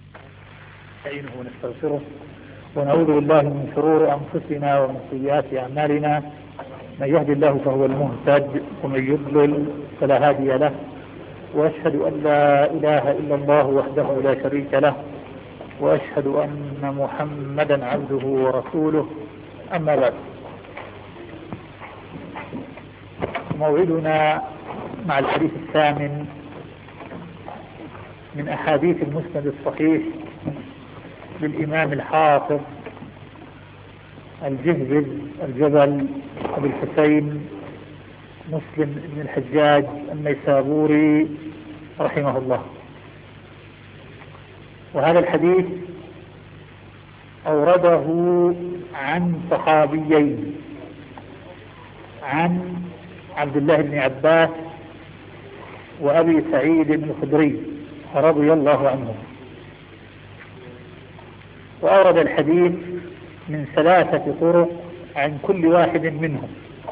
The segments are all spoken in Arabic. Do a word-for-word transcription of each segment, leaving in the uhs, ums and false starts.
نستعينه ونستغفره ونعوذ بالله من شرور أنفسنا ومن سيئات أعمالنا. من يهد الله فهو المهتد ومن يضلل فلا هادي له، وأشهد أن لا إله إلا الله وحده لا شريك له، وأشهد أن محمدا عبده ورسوله. أما بعد، موعدنا مع الحديث الثامن من أحاديث المسند الصحيح للإمام الحافظ الجهبذ الجبل أبي الحسين مسلم بن الحجاج النيسابوري رحمه الله. وهذا الحديث أورده عن صحابيين، عن عبد الله بن عباس وأبي سعيد الخدري رضي الله عنهم. وأورد الحديث من ثلاثة طرق عن كل واحد منهم.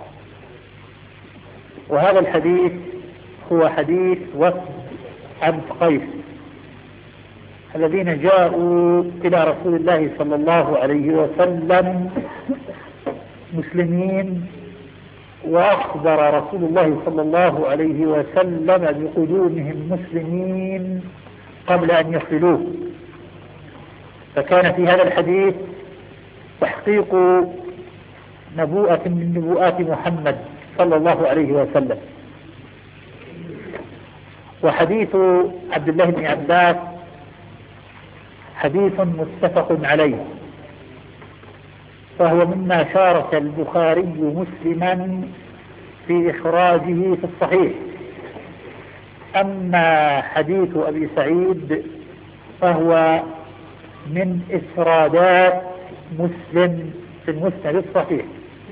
وهذا الحديث هو حديث وفد عبد قيس الذين جاءوا إلى رسول الله صلى الله عليه وسلم مسلمين، وأخبر رسول الله صلى الله عليه وسلم بقدومهم مسلمين قبل أن يصلوه. فكان في هذا الحديث تحقيق نبوءة من نبوءات محمد صلى الله عليه وسلم. وحديث عبد الله بن عباس حديث متفق عليه، فهو مما شارك البخاري مسلما في إخراجه في الصحيح. أما حديث أبي سعيد فهو من إفرادات مسلم في المسند الصحيح.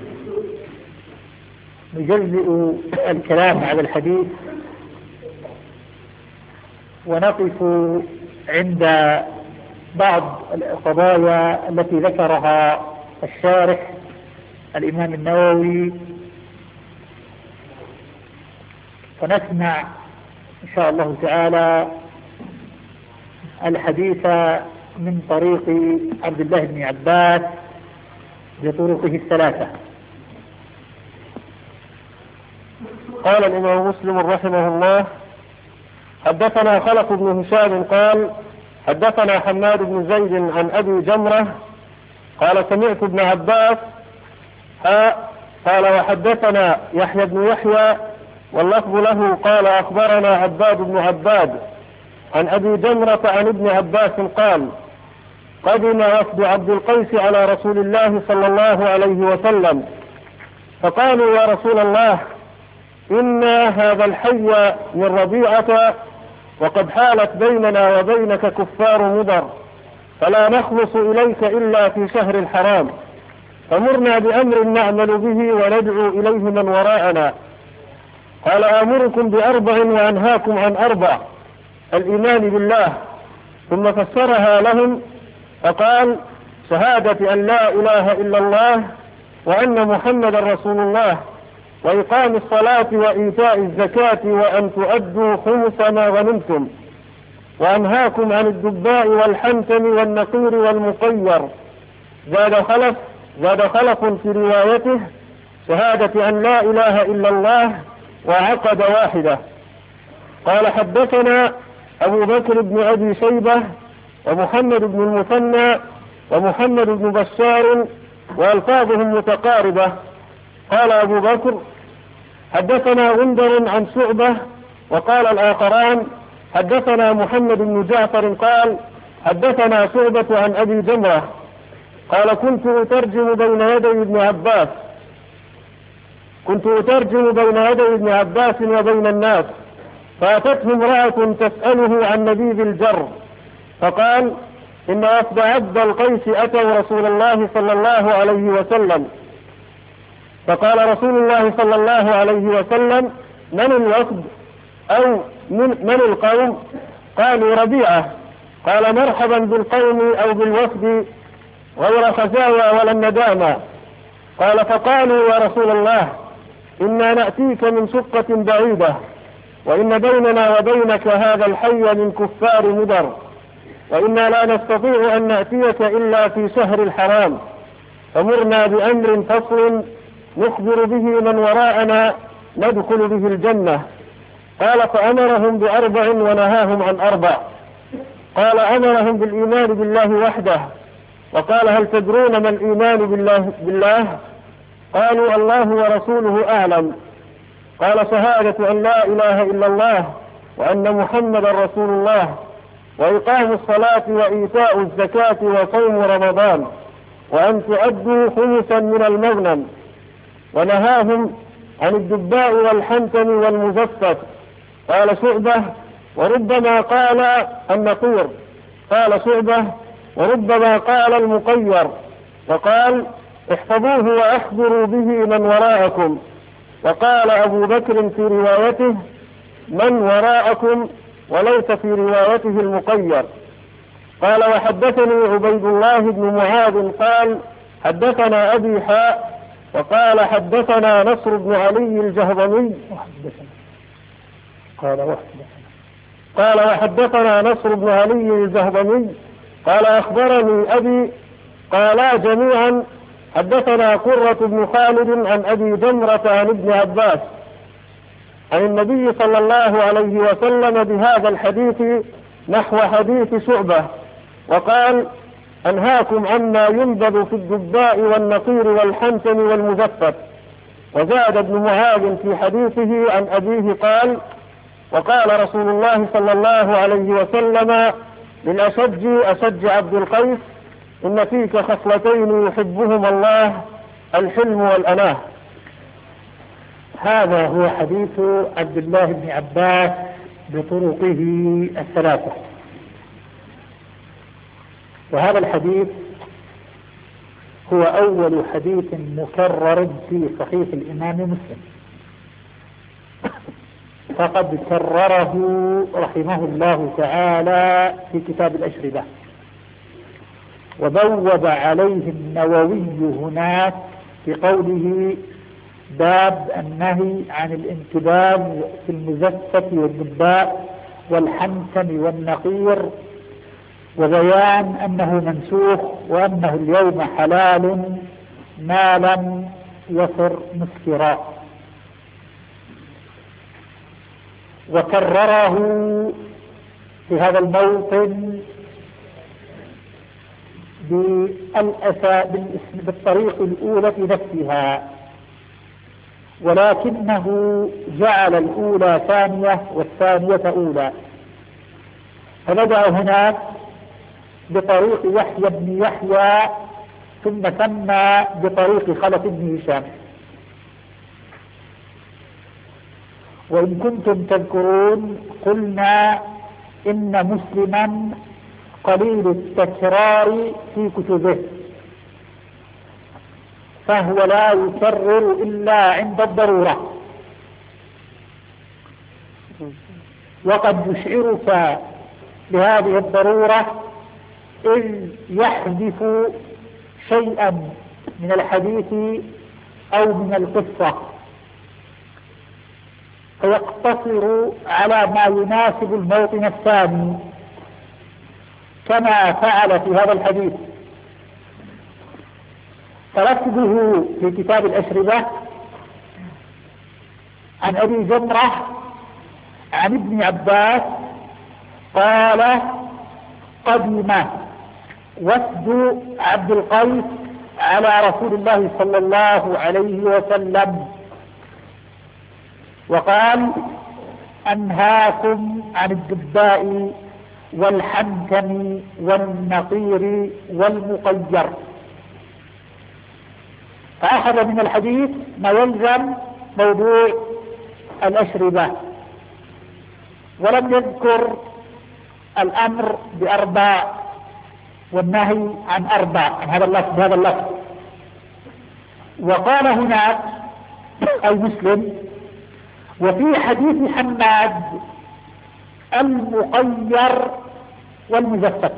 نجزئ الكلام على الحديث ونقف عند بعض القضايا التي ذكرها الشارح الإمام النووي، فنسمع إن شاء الله تعالى الحديث من طريق عبد الله بن عباس بطرقه الثلاثة. قال الإمام مسلم رحمه الله: حدثنا خلف بن هشام قال حدثنا حماد بن زيد عن أبي جمرة قال سمعت ابن عباس قال وحدثنا يحيى بن يحيى واللفظ له قال أخبرنا عباد بن عباد عن أبي جمرة عن ابن عباس قال قدم وفد عبد القيس على رسول الله صلى الله عليه وسلم فقالوا يا رسول الله إن هذا الحي من ربيعة وقد حالت بيننا وبينك كفار مضر، فلا نخلص إليك إلا في شهر الحرام، فمرنا بأمر نعمل به وندعو إليه من وراءنا. قال آمركم بأربع وأنهاكم عن أربع: الإيمان بالله. ثم فسرها لهم فقال شهادة أن لا إله إلا الله وأن محمد رسول الله، وإقام الصلاة وإيتاء الزكاة وأن تؤدوا خمس ما غنمتم، وأنهاكم عن الدباء والحنتم والنقير والمقير. زاد خلف زاد خلف في روايته شهادة أن لا إله إلا الله وعقد واحدة. قال حدثنا أبو بكر بن أبي شيبة ومحمد بن المثنى ومحمد بن بشار وألفاظهم متقاربة. قال أبو بكر حدثنا غندر عن شعبة، وقال الآخران حدثنا محمد بن جعفر قال حدثنا شعبة عن أبي جمرة قال كنت أترجم بين يدي ابن عباس كنت أترجم بين يدي ابن عباس وبين الناس، فأتته امرأة تسأله عن نبيذ الجر، فقال إن وفد عبد القيس أتوا رسول الله صلى الله عليه وسلم، فقال رسول الله صلى الله عليه وسلم من الوفد أو من, من القوم؟ قالوا ربيعة. قال مرحبا بالقوم أو بالوفد غير خزايا ولا الندامة. قال فقالوا يا رسول الله إنا نأتيك من شقة بعيدة وإن بيننا وبينك هذا الحي من كفار مدر، وإنا لا نستطيع أن نأتيك إلا في شهر الحرام، فمرنا بأمر فصل نخبر به من وراءنا ندخل به الجنة. قال فأمرهم بأربع ونهاهم عن أربع. قال أمرهم بالإيمان بالله وحده، وقال هل تدرون ما الإيمان بالله, بالله؟ قالوا الله ورسوله أعلم. قال شهادة أن لا إله إلا الله وأن محمدا رسول الله، وإقام الصلاة وإيتاء الزكاة وصوم رمضان، وأن تؤدوا خمسا من المغنم. ونهاهم عن الدباء والحنتم والمزفت. قال شعبة وربما قال النقير. قال شعبة وربما قال المقير. وقال احفظوه وأخبروا به من وراءكم. وقال أبو بكر في روايته من وراءكم، وليس في روايته المقير. قال وحدثني عبيد الله بن معاذ قال حدثنا أبي حاء، وقال حدثنا نصر بن علي الجهضمي قال قال وحدثنا نصر بن علي الجهضمي قال أخبرني أبي. قالا جميعا حدثنا قرة بن خالد عن أبي جمرة عن ابن عباس عن النبي صلى الله عليه وسلم بهذا الحديث نحو حديث شعبة، وقال أنهاكم عما ينبذ في الدباء والنقير والحنتم والمزفت. وزاد ابن معاذ في حديثه عن أبيه قال وقال رسول الله صلى الله عليه وسلم للأشج أشج عبد القيس إن فيك خصلتين يحبهما الله الحلم والأناه. هذا هو حديث عبد الله بن عباس بطرقه الثلاثة. وهذا الحديث هو أول حديث مكرر في صحيح الإمام مسلم، فقد كرره رحمه الله تعالى في كتاب الأشربة، وبوب عليه النووي هناك في قوله باب النهي عن الانتباذ في المزفة والدباء والحنتم والنقير، وبيان أنه منسوخ وأنه اليوم حلال ما لم يصر مسكرا. وكرره في هذا الموطن بالطريق الأولى نفسها، ولكنه جعل الأولى ثانية والثانية أولى، فبدأ هناك بطريق يحيى بن يحيى ثم سمى بطريق خلف بن هشام. وإن كنتم تذكرون قلنا إن مسلما قليل التكرار في كتبه، فهو لا يكرر إلا عند الضرورة، وقد يشعرك بهذه الضرورة إذ يحذف شيئا من الحديث أو من القصة فيقتصر على ما يناسب الموطن الثاني، كما فعل في هذا الحديث. فلفظه في كتاب الأشربة عن أبي جمرة عن ابن عباس قال قدم وفد عبد القيس على رسول الله صلى الله عليه وسلم وقال أنهاكم عن الدباء والحنتم والنقير والمقير. فأخذ من الحديث ما يلزم موضوع الأشربة، ولم يذكر الأمر بأربع والنهي عن أربع عن هذا اللفظ بهذا اللفظ. وقال هناك أي مسلم وفي حديث حماد المقير والمزفت.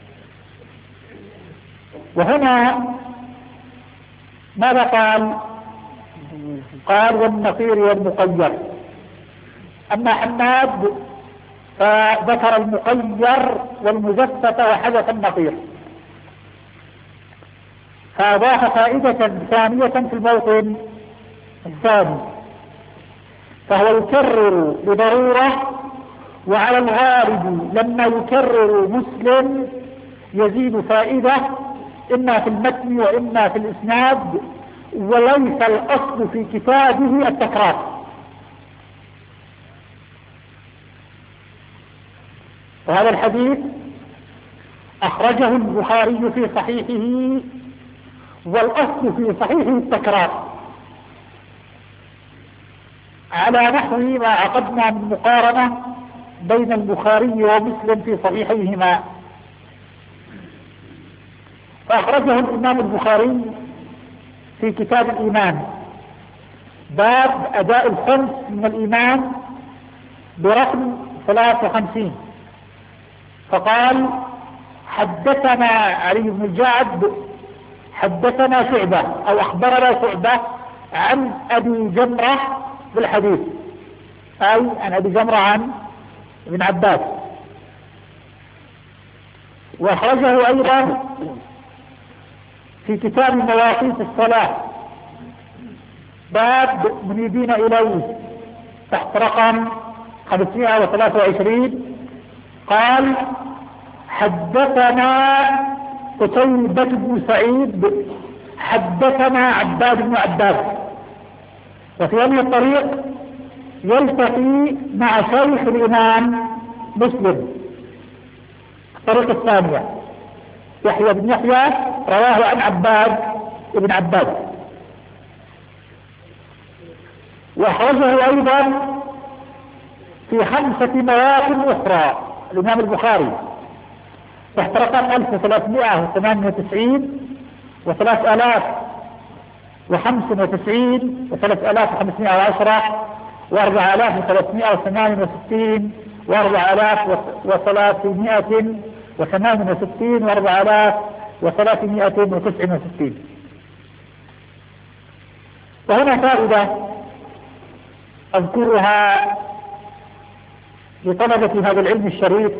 وهنا ماذا قال؟ قال والنقير والمقير. أما حماد فذكر المقير والمجسة وحدث النظير، فأضاف فائدة ثانية في الموطن الثاني، فهو يكرر بضرورة، وعلى الغالب لما يكرر مسلم يزيد فائدة إما في المتن وإما في الإسناد، وليس الأصل في كتابه التكرار. وهذا الحديث أخرجه البخاري في صحيحه، والأصل في صحيحه التكرار، على نحو ما عقدنا من مقارنة بين البخاري ومسلم في صحيحيهما. فأخرجه الإمام البخاري في كتاب الإيمان، باب أداء الخمس من الإيمان، برقم ثلاثة وخمسين، فقال: حدثنا علي بن الجعد حدثنا شعبة أو أخبرنا شعبة عن أبي جمرة بالحديث، أي عن أبي جمرة عن ابن عباس. وأخرجه أيضا في كتاب مواقيت الصلاة، باب منيبين إليه، تحت رقم خمسمائة وثلاثة وعشرين، قال: حدثنا قتيبة بن سعيد حدثنا عباد بن عباس. وفي هذه الطريق يلتقي مع شيخ الإمام مسلم الطريق الثانية، يحيى بن يحيى رواه عن عباد بن عباس. وأخرجه أيضا في خمسة مواطن أخرى الإمام البخاري، تحت رقم ألف وثلاثمائة وثمانية وتسعين وثلاث آلاف وخمس وتسعين وثلاث آلاف وخمسمائة وعشرة وأربع آلاف وثلاثمائة وثمانية وستين وأربع آلاف وثلاثمائة وثمانية وستين وأربع آلاف وثلاثمائة وتسعة وستين. وهنا فائدة أذكرها لطلبة هذا العلم الشريف،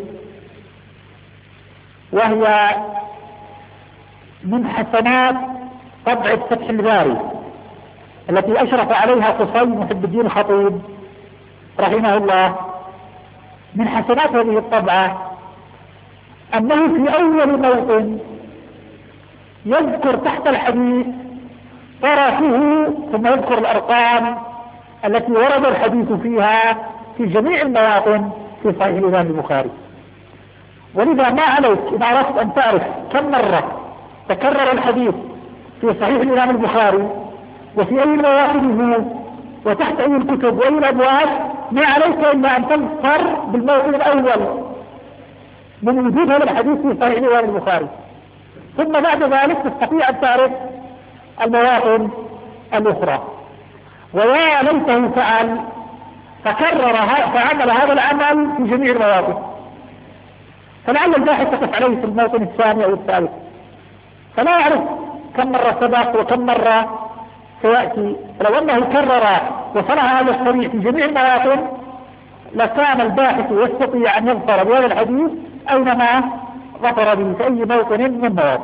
وهي من حسنات طبعة فتح الباري التي أشرف عليها قصي محب الدين الخطيب رحمه الله. من حسنات هذه الطبعة أنه في أول موطن يذكر تحت الحديث طرفه، ثم يذكر الأرقام التي ورد الحديث فيها في جميع المواطن في صحيح الإمام البخاري. ولذا ما عليك إن أردت أن تعرف كم مرة تكرر الحديث في صحيح الإمام البخاري وفي أي مواطنه وتحت أي الكتب وأي الأبواب، ما عليك إلا أن تذكر بالموطن الأول من وجود هذا الحديث في صحيح الإمام البخاري، ثم بعد ذلك تستطيع أن تعرف المواطن الأخرى. ويا ليته فعل فكرر فعمل هذا العمل في جميع المواطن، فلعل الباحث تقف عليه في الموطن الثاني أو الثالث فلا يعرف كم مرة سبق وكم مرة سيأتي. لو أنه كرر وصنع هذا الصريح في جميع المواطن لكان الباحث يستطيع أن يظفر بهذا الحديث أينما ظفر به في أي موطن من المواطن.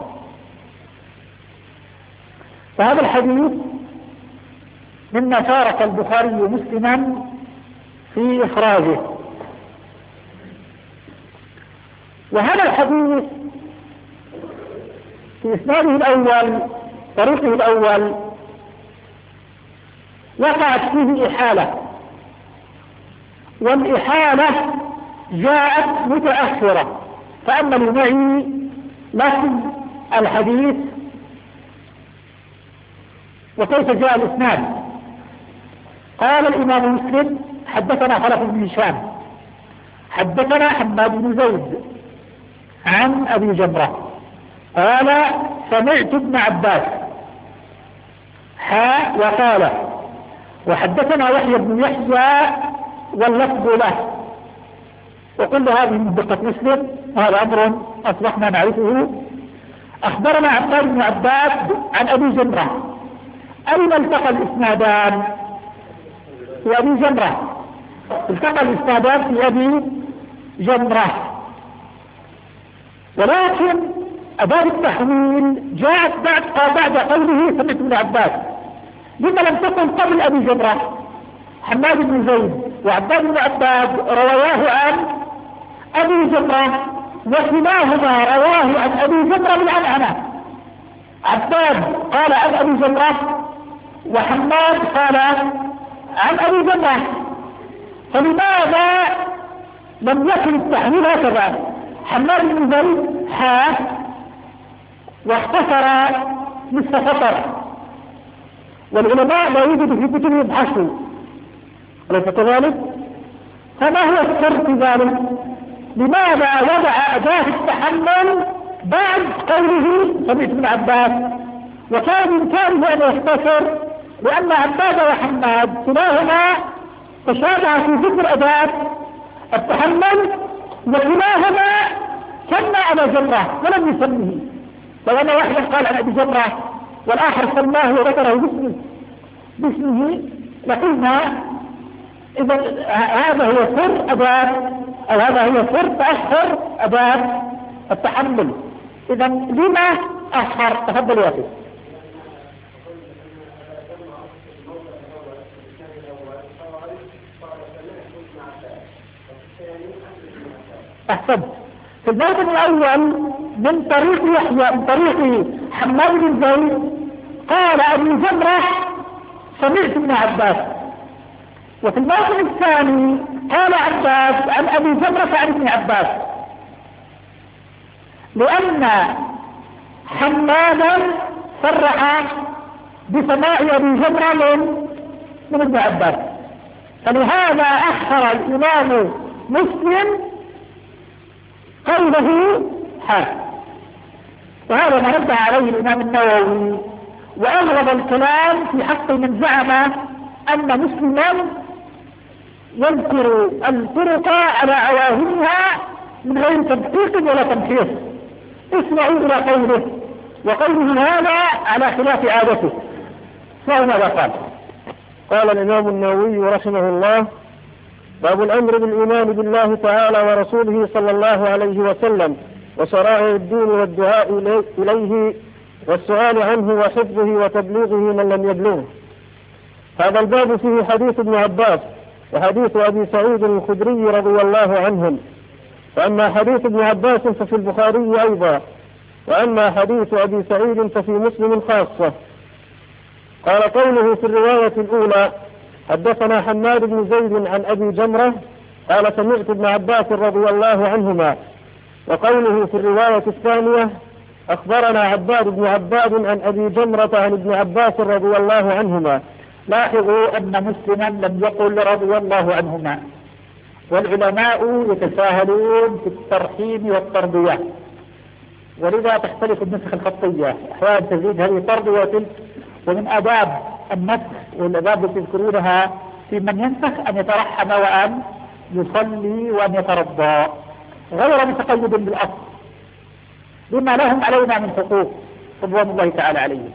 فهذا الحديث مما شارك البخاري مسلما في إخراجه. وهذا الحديث في إسناده الأول طريقه الأول وقعت فيه إحالة، والإحالة جاءت متأخرة، فأملوا معي لكن الحديث وكيف جاء الإسناد. قال الإمام مسلم: حدثنا خلف بن هشام حدثنا حماد بن زيد عن أبي جمرة قال: سمعت ابن عباس حاء وقال: وحدثنا يحيى بن يحيى واللفظ له. وكل هذه من دقة مسلم، وهذا أمر أصبحنا نعرفه. أخبرنا عباد بن عباد عن أبي جمرة. أين التقى الإسنادان؟ في أبي جمرة. التقى الإسنادان في أبي جمرة، ولكن أداة التحويل جاءت بعد بعد قوله سمعت ابن عباس. لما لم تكن قبل أبي جمرة؟ حماد بن زيد وعباد بن عباس رواه عن أبي جمرة، وكلاهما رواه عن أبي جمرة بالعنعنة. عباد قال عن أبي جمرة وحماد قال عن أبي جمرة، فلماذا لم يكن التحويل هكذا؟ حماد بن زيد حا واختصر نصف سطر، والعلماء لا يوجد في كتبهم يبحثوا، أليس كذلك؟ فما هو السر في ذلك؟ لماذا وضع أداة التحمل بعد قوله سمعت ابن عباس؟ وكان بإمكانه أن يختصر، لأن عباد وحماد كلاهما تشابه في ذكر أداة التحمل، وكلاهما سمى أبا جمرة ولم يسميه. لو أن واحدا قال عن أبي جمرة والآخر سماه وذكره باسمه باسمه لقلنا إذا هذا هو سر أداة، أو هذا هو سر تأخر أداة التحمل. إذا لما أخر؟ تفضل يا أخي. أحسنت. في الموطن الأول من طريق يحيى من طريق حماد بن زيد قال أبي جمرة سمعت ابن عباس، وفي الموطن الثاني قال عباس عن أبي جمرة عن ابن عباس، لأن حمادا صرح بسماع أبي جمرة من من ابن عباس، فلهذا أخر الإمام مسلم قوله حا. وهذا ما نبه عليه الإمام النووي، وأغلب الكلام في حق من زعم أن مسلما يذكر الفرق على عواهنها من غير تدقيق ولا تمحيص. اسمعوا إلى قوله، وقوله هذا على خلاف عادته. اسمعوا ماذا قال. قال الإمام النووي رحمه الله: باب الأمر بالإيمان بالله تعالى ورسوله صلى الله عليه وسلم وشرائع الدين والدعاء إليه والسؤال عنه وحفظه وتبليغه من لم يبلغه. هذا الباب فيه حديث ابن عباس وحديث أبي سعيد الخدري رضي الله عنهم، وأما حديث ابن عباس ففي البخاري أيضا، وأما حديث أبي سعيد ففي مسلم خاصة. قال قوله في الرواية الأولى: حدثنا حماد بن زيد عن أبي جمرة قال سمعت ابن عباس رضي الله عنهما. وقوله في الرواية الثانية: أخبرنا عباد بن عباد عن أبي جمرة عن ابن عباس رضي الله عنهما. لاحظوا أن مسلما لم يقل رضي الله عنهما، والعلماء يتساهلون في الترحيم والتربية، ولذا تختلف النسخ الخطية، أحيانا تزيد هذه تربية وتلك. ومن آداب النسخ والآداب التي تذكرونها في من ينسخ أن يترحم وأن يصلي وأن يترضى غير متقيد بالأصل، بما لهم علينا من حقوق رضوان الله تعالى عليهم.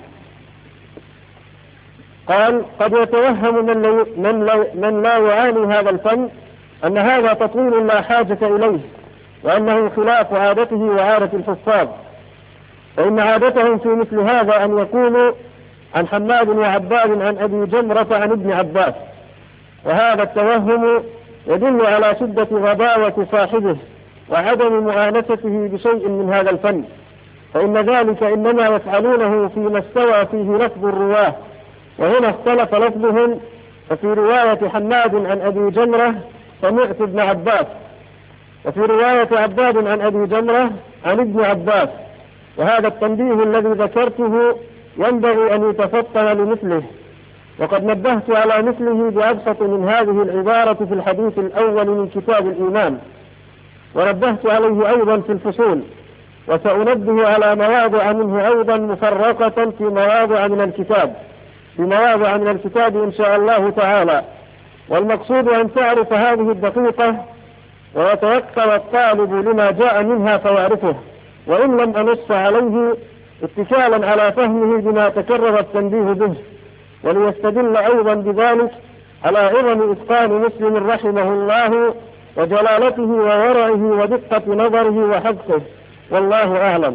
قال: قد يتوهم من, لو من, لو من لا يعاني هذا الفن أن هذا تطويل لا حاجة إليه، وأنه خلاف عادته وعادة الحفاظ، فإن عادتهم في مثل هذا أن يقولوا عن حماد وعباد عن أبي جمرة عن ابن عباس، وهذا التوهم يدل على شدة غباوة صاحبه وعدم مؤانسته بشيء من هذا الفن، فإن ذلك إنما يفعلونه فيما استوى فيه لفظ الرواه، وهنا اختلف لفظهم، ففي رواية حماد عن أبي جمرة سمعت ابن عباس، وفي رواية عباد عن أبي جمرة عن ابن عباس. وهذا التنبيه الذي ذكرته ينبغي أن يتفطن لمثله، وقد نبهت على مثله بأبسط من هذه العبارة في الحديث الأول من كتاب الإيمان، ونبهت عليه أيضا في الفصول، وسأنبه على مواضع منه أيضا مفرقة في مواضع من الكتاب في مواضع من الكتاب إن شاء الله تعالى. والمقصود أن تعرف هذه الدقيقة ويتيقن الطالب لما جاء منها فيعرفه، وإن لم أنص عليه اتكالا على فهمه بما تكرر التنبيه به، وليستدل أيضا بذلك على عظم إتقان مسلم رحمه الله وجلالته وورعه ودقة نظره وحفظه، والله أعلم.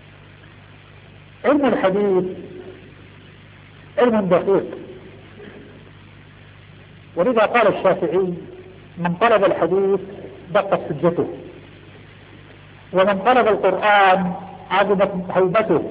علم الحديث علم دقيق، ولذا قال الشافعي: من طلب الحديث دقت حجته، ومن طلب القرآن عظمت هيبته،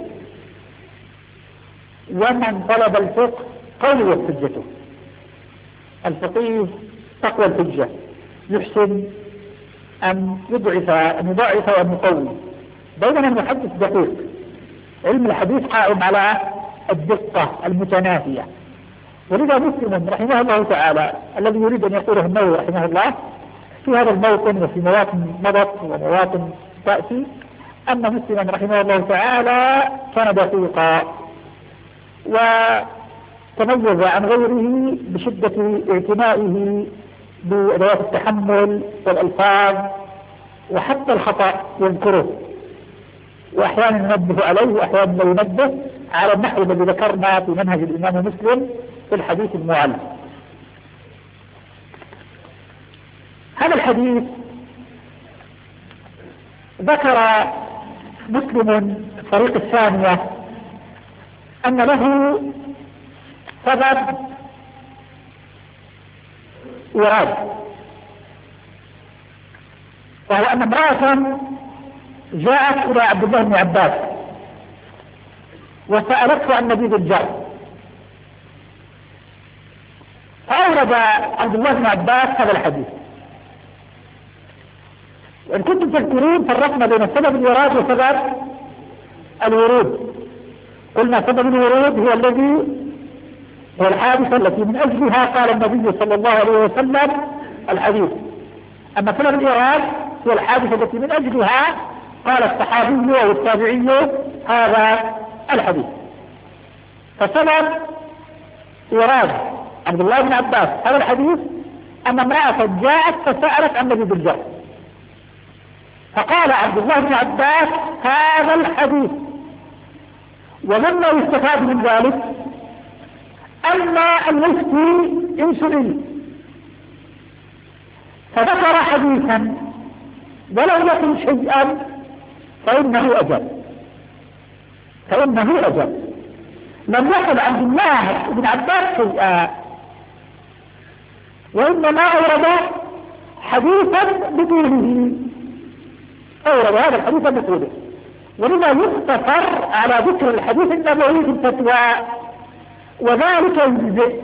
ومن طلب الفقه قويت حجته. الفقيه تقوى الحجة، يحسن أن يضعف أن يضعف وأن يقوي، بينما المحدث دقيق. علم الحديث قائم على الدقة المتناهية. ولذا مسلم رحمه الله تعالى الذي يريد أن يقوله النووي رحمه الله في هذا الموطن وفي مواطن مضت ومواطن تأتي، أن مسلما رحمه الله تعالى كان دقيقا وتميز عن غيره بشدة اعتنائه بأدوات التحمل والألفاظ، وحتى الخطأ يذكره، وأحيانا ينبه عليه وأحيانا لا ينبه، على النحو الذي ذكرنا في منهج الإمام مسلم في الحديث المعلم. هذا الحديث ذكر مسلم الطريق الثانية أن له سبب وراد، وهو أن امرأة جاءت إلى عبد الله بن عباس وسألته عن نبيذ الجار، فأورد عبد الله بن عباس هذا الحديث. وإن كنتم تذكرون فرقنا بين سبب الوراد وسبب الورود. قلنا سبب الورود هو الذي هو الحادثة التي من أجلها قال النبي صلى الله عليه وسلم الحديث، أما سبب الإيراد هو الحادثة التي من أجلها قال الصحابي أو التابعي هذا الحديث. فسبب إيراد عبد الله بن عباس هذا الحديث أن امرأة جاءت فسألت عن نبيذ الجار، فقال عبد الله بن عباس هذا الحديث. ومما يستفاد من ذلك أن المفتي إن سئل فذكر حديثا ولو يكن شيئا فإنه أجاب فإنه أجاب لم يقل عبد الله بن عباس شيئا، وإنما أورد حديثا بطوله، أورد هذا الحديث بطوله. ولما يقتصر على ذكر الحديث النبوي في الفتوى، وذلك يجزئ.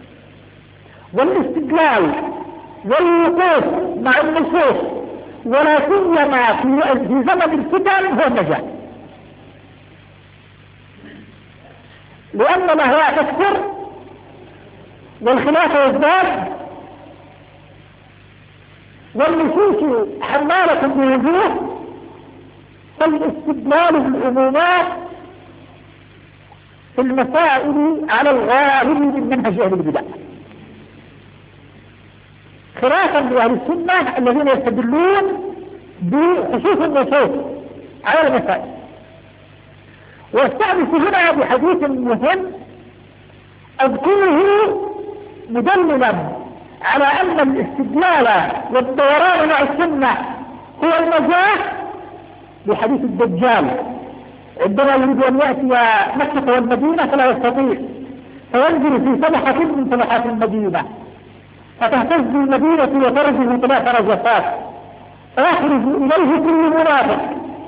والاستدلال والوقوف مع النصوص ولا سيما في زمن الفتن هو النجاة، لأن الأهواء تكثر والخلاف يزداد والنصوص حمالة بوجوه، فالاستدلال بالعمومات في المسائل على الغالب من منهج أهل البدع، خلافا لأهل السنة الذين يستدلون بخصوص النصوص على المسائل. واستأنس هنا بحديث مهم أذكره مدللا على أن الاستدلال والدوران مع السنة هو النجاة، بحديث الدجال عندما يريد أن يأتي مكة والمدينة فلا يستطيع، فينزل في سبحة من سبحات المدينة فتهتز المدينة وترجه ثلاث رجفات فيخرج إليه كل منافق،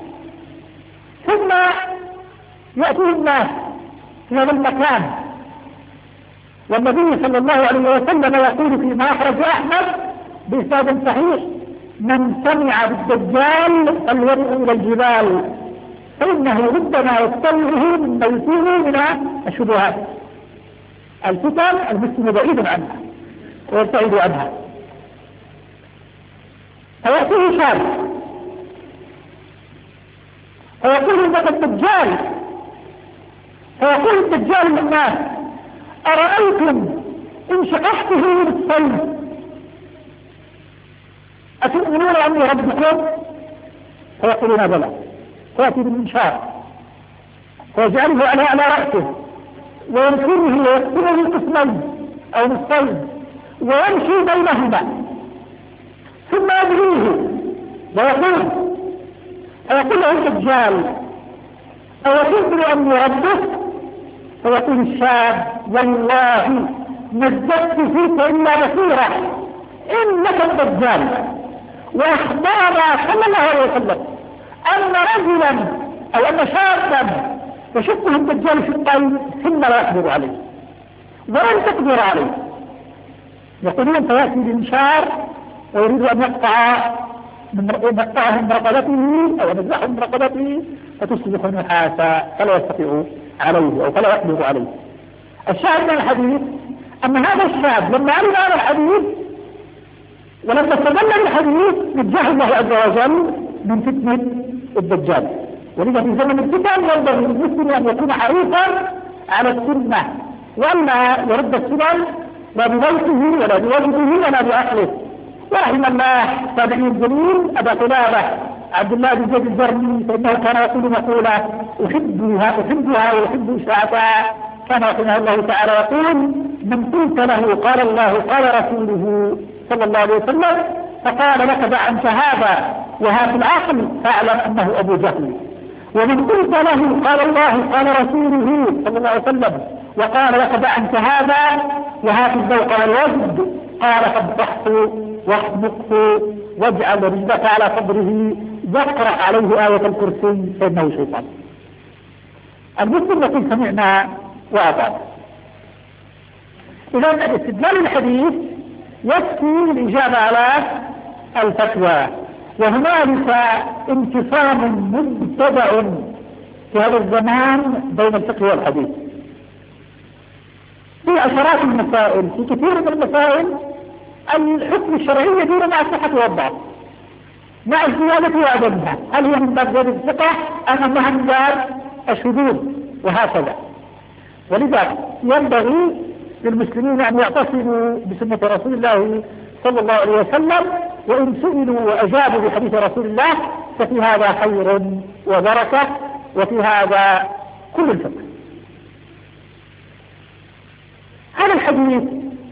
ثم يأتيه الناس في هذا المكان، والنبي صلى الله عليه وسلم يقول فيما أخرج أحمد بإسناد صحيح: من سمع بالدجال فليرجع إلى الجبال فإنه ربما يستوعه من بيته من الشبهات. الفتن المسلم بعيد عنها ويبتعد عنها، فيأتيه شاب فيقول إنك الدجال، فيقول الدجال للناس: أرأيتم إن شققته بالصيد أتؤمنون أني ربكم؟ فيقولون بلى. فيأتي بالمنشار فيجعله على على رأسه وينكره ويقسمه قسمين أو نصفين ويمشي بينهما، ثم يدعيه ويقول فيقول له الدجال أو تخبر أني ربك؟ فيقول الشاب والله ما ازددت فيك إلا بصيرة إنك الدجال. وأخبرنا صلى الله عليه وسلم أن رجلا أو أن شابا يشقه الدجال شقين ثم لا يقدر عليه ولن تقدر عليه. يقولون فيأتي بمنشار ويريد أن يقطع من يقطعه من رقبته أو ينزعه من رقبته فتصبح نحاسا فلا يستطيع عليه أو فلا يقدر عليه. الشاهد من الحديث أن هذا الشاب لما علم هذا الحديث ولما استدل بالحديث نجاه الله عز وجل من فتنة الدجال. ولذا في زمن الفتن ينبغي للمسلم أن يكون حريصا على السنة وألا يرد السنن لا ببيته ولا بوجهه ولا بأهله. ورحم الله تابعي الجليل أبا قلابة عبد الله بن زيد الجرمي فإنه كان يقول مقولة أحبها أحبها وأحب إشاعتها. كان رحمه الله تعالى يقول من قلت له قال الله قال رسوله صلى الله عليه وسلم فقال لك دع عنك هذا وهات العقل فاعلم أنه أبو جهل. ومن قلت له قال الله قال رسوله صلى الله عليه وسلم وقال لك دع عنك هذا وهات الذوق والوجد قال فاضحه واخنقه واجعل رجلك على صدره يقرأ عليه آية الكرسي فإنه شيطان. المسلم يقول سمعنا وأطعنا. إذا استدلال الحديث يكفي الإجابة على الفتوى. وهنالك انقسام مبتدع في هذا الزمان بين الفقه والحديث في عشرات المسائل. في كثير من المسائل الحكم الشرعي يدور مع الصحة والضعف مع الزيادة وعدمها. هل هي من باب زيادة الثقة أم أنها من باب الشذوذ وهكذا. ولذا ينبغي للمسلمين أن يعتصموا بسنة رسول الله صلى الله عليه وسلم وإن سئلوا وأجابوا بحديث رسول الله ففي هذا خير وبركة وفي هذا كل الفقه. هذا الحديث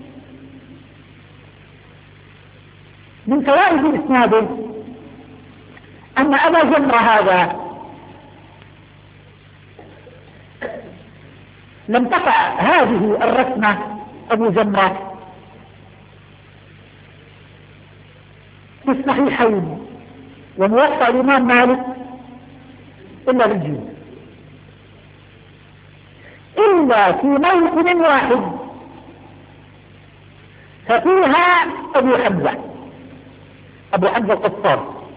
من فوائد إسناده أن أبا جمرة هذا لم تقع هذه الرسمة أبو جمرة في الصحيحين وموقع الإمام مالك إلا بالجيد إلا في موطن واحد ففيها أبو حمزة أبو حمزة القصار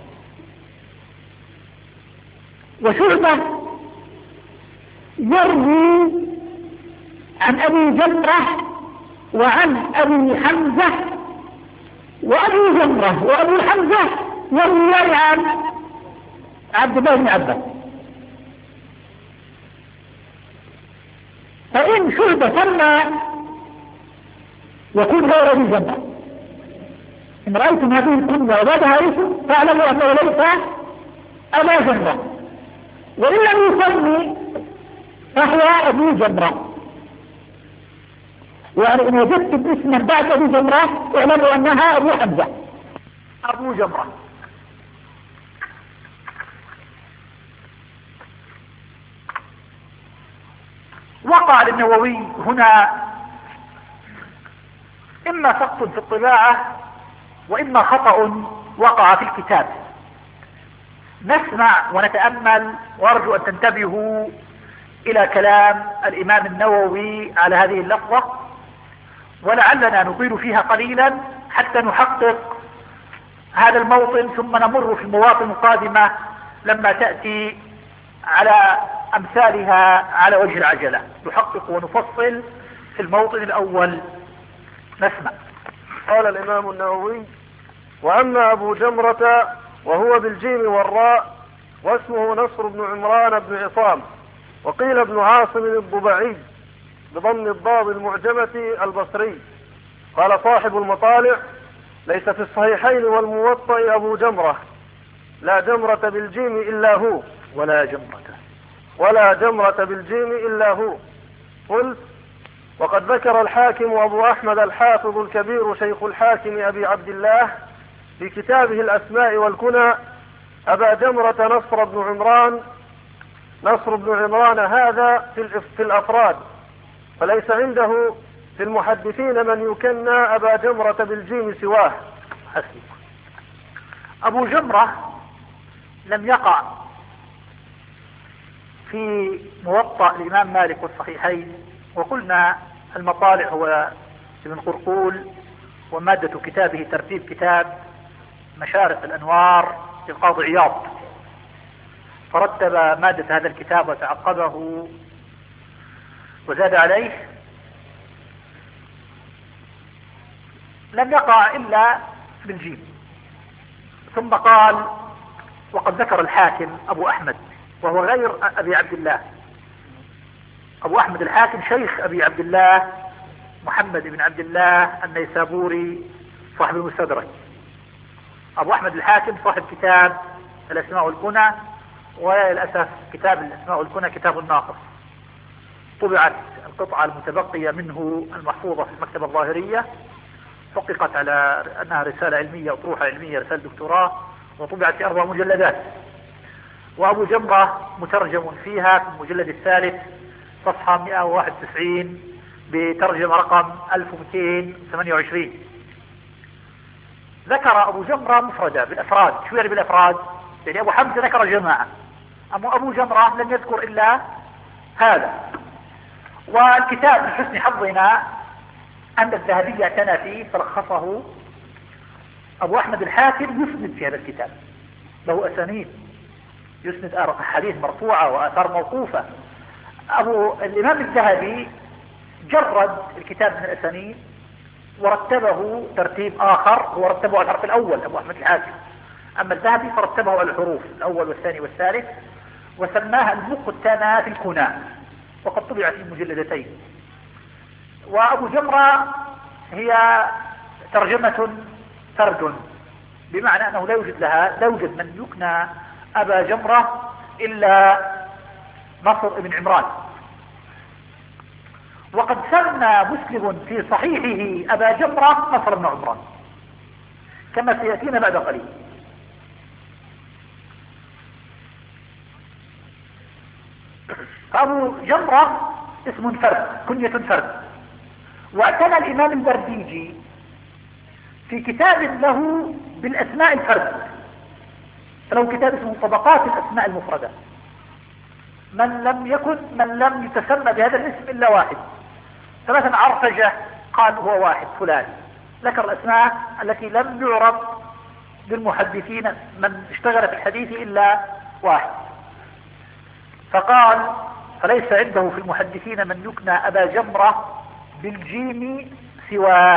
وشعبة يروي عن أبي جمرة وعن أبي حمزة وأبي جمرة وأبي حمزة يرويان عن عبد الله بن عباس. فإن شعبة ثم يكون غير أبي جمرة. إن رأيتم هذه الكنية وبعدها اسم فاعلموا أنه ليس أبا جمرة وإن لم يسمي فهو أبو جمرة. يعني إن وجدت اسما بعد أبو جمرة اعلموا أنها أبو حمزة أبو جمرة. وقع للنووي هنا إما سقط في الطباعة وإما خطأ وقع في الكتاب. نسمع ونتأمل وأرجو أن تنتبهوا إلى كلام الإمام النووي على هذه اللفظة ولعلنا نطيل فيها قليلا حتى نحقق هذا الموطن ثم نمر في المواطن القادمة لما تأتي على أمثالها على وجه العجلة نحقق ونفصل في الموطن الأول. نسمع. قال الإمام النووي: وأما أبو جمرة وهو بالجيم والراء واسمه نصر بن عمران بن عصام وقيل ابن عاصم الضبعي بضم الضاد المعجمة البصري. قال صاحب المطالع: ليس في الصحيحين والموطأ أبو جمرة، لا جمرة بالجيم إلا هو ولا جمرة ولا جمرة بالجيم إلا هو. قلت: وقد ذكر الحاكم أبو أحمد الحافظ الكبير شيخ الحاكم أبي عبد الله في كتابه الأسماء والكنى أبا جمرة نصر بن عمران نصر بن عمران هذا في الأفراد، فليس عنده في المحدثين من يكنى أبا جمرة بالجيم سواه. حسن. أبو جمرة لم يقع في موطأ الإمام مالك والصحيحين، وقلنا المطالع هو ابن قرقول، ومادة كتابه ترتيب كتاب مشارق الأنوار للقاضي عياض، فرتب مادة هذا الكتاب وتعقبه وزاد عليه. لم يقع إلا بالجيم. ثم قال: وقد ذكر الحاكم أبو أحمد، وهو غير أبي عبد الله. أبو أحمد الحاكم شيخ أبي عبد الله محمد بن عبد الله النيسابوري صاحب المستدرك. أبو أحمد الحاكم صاحب كتاب الأسماء والكنى، وللأسف كتاب الأسماء والكنى كتاب ناقص. طبعت القطعة المتبقية منه المحفوظة في المكتبة الظاهرية، حققت على أنها رسالة علمية أطروحة علمية، رسالة دكتوراه، وطبعت في أربع مجلدات. وأبو جمرة مترجم فيها في المجلد الثالث صفحة مئة وواحد وتسعين بترجمة رقم ألف ومئتين وثمانية وعشرين. ذكر أبو جمرة مفردة بالأفراد. شو يعني بالأفراد؟ يعني أبو حمزة ذكر جماعة، أما أبو جمرة لم يذكر إلا هذا. والكتاب من حسن حظنا أن الذهبي اعتنى فيه فلخصه. أبو أحمد الحاكم يسند في هذا الكتاب، له أسانيد، يسند أحاديث مرفوعة وآثار موقوفة. أبو الإمام الذهبي جرد الكتاب من الأسانيد ورتبه ترتيب آخر، ورتبه على الحرف الأول أبو أحمد الحاكم. أما الذهبي فرتبه على الحروف الأول والثاني والثالث، وسماها المقتنى في الكنى، وقد طبعت في مجلدتين. وأبو جمرة هي ترجمة فرد، بمعنى أنه لا يوجد لها لا يوجد من يكنى أبا جمرة إلا نصر بن عمران. وقد سمى مسلم في صحيحه أبا جمرة نصر بن عمران، كما سيأتينا بعد قليل. فأبو جمرة اسم فرد، كنية فرد. واعتنى الإمام البرديجي في كتاب له بالأسماء الفرد، فله كتاب اسمه طبقات الأسماء المفردة. من لم يكن من لم يتسمى بهذا الاسم إلا واحد. فمثلا عرفجة قال هو واحد فلان، ذكر الأسماء التي لم يعرف للمحدثين من اشتغل في الحديث إلا واحد. فقال: فليس عنده في المحدثين من يكنى أبا جمرة بالجيم سواه.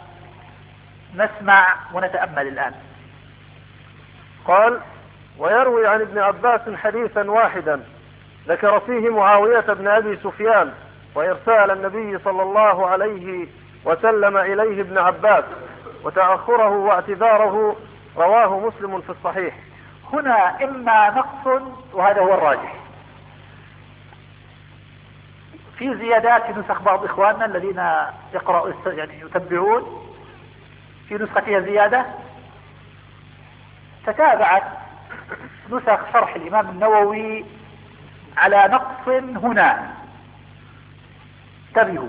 نسمع ونتأمل الآن. قال: ويروي عن ابن عباس حديثا واحدا ذكر فيه معاوية بن أبي سفيان وإرسال النبي صلى الله عليه وسلم إليه ابن عباس وتأخره واعتذاره، رواه مسلم في الصحيح. هنا إما نقص، وهذا هو الراجح، في زيادات في نسخ بعض إخواننا الذين يقرأوا يعني يتبعون، في نسختها زيادة. تتابعت نسخ شرح الإمام النووي على نقص هنا. انتبهوا.